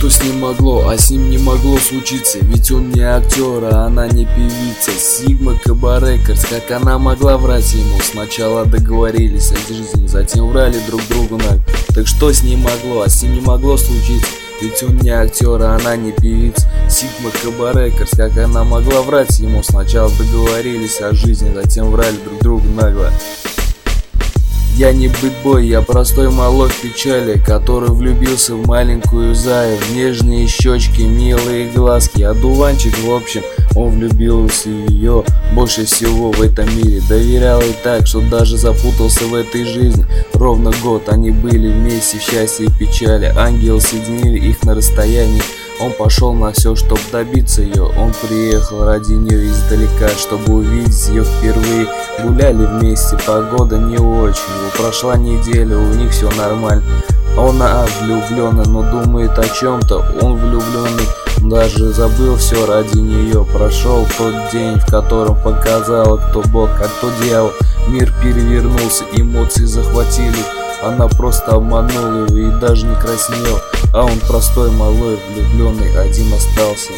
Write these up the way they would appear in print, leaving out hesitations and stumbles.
Что с ним могло, а с ним не могло случиться? Ведь он не актер, а она не певица. Sigma КБ Рекордс, как она могла врать ему? Сначала договорились о жизни, затем врали друг другу на. Так что с ним могло, а с ним не могло случиться? Ведь он не актер, а она не певица. Sigma КБ Рекордс, как она могла врать ему? Сначала договорились о жизни, затем врали друг другу нагло. Я не бэтбой, я простой малой в печали, который влюбился в маленькую Заю. В нежные щечки, милые глазки, одуванчик в общем. Он влюбился в ее больше всего в этом мире. Доверял ей так, что даже запутался в этой жизни. Ровно год они были вместе в счастье и печали. Ангелы соединили их на расстоянии. Он пошел на все, чтобы добиться ее. Он приехал ради нее издалека, чтобы увидеть ее впервые. Гуляли вместе, погода не очень. Прошла неделя, у них все нормально. Она влюбленный, но думает о чем-то. Он влюбленный, даже забыл все ради нее. Прошел тот день, в котором показала, кто Бог, а кто дьявол. Мир перевернулся, эмоции захватили. Она просто обманула его и даже не краснел. А он простой малой, влюбленный, один остался.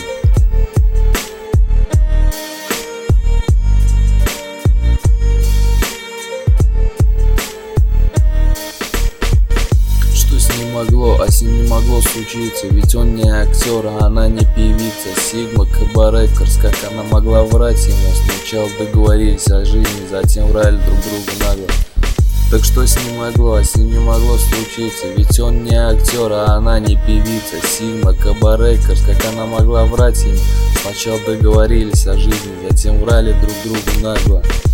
Что с ним могло, а с ним не могло случиться? Ведь он не актер, а она не певица. Sigma КБ Рекордс, как она могла врать ему? Сначала договорились о жизни, затем врали друг другу нагло. Так что с ним могло, а с ним не могло случиться? Ведь он не актер, а она не певица. Sigma КБ Рекордс, как она могла врать ему? Сначала договорились о жизни, затем врали друг другу нагло.